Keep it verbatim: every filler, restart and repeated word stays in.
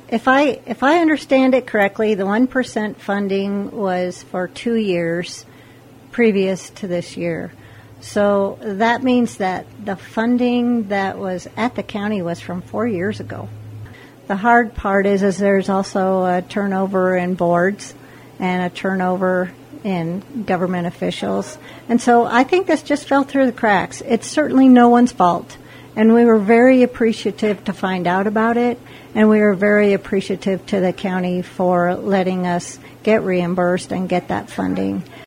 if I if I understand it correctly, the one percent funding was for two years previous to this year. So that means that the funding that was at the county was from four years ago. The hard part is, is there's also a turnover in boards and a turnover in government officials. And so I think this just fell through the cracks. It's certainly no one's fault. And we were very appreciative to find out about it. And we were very appreciative to the county for letting us get reimbursed and get that funding.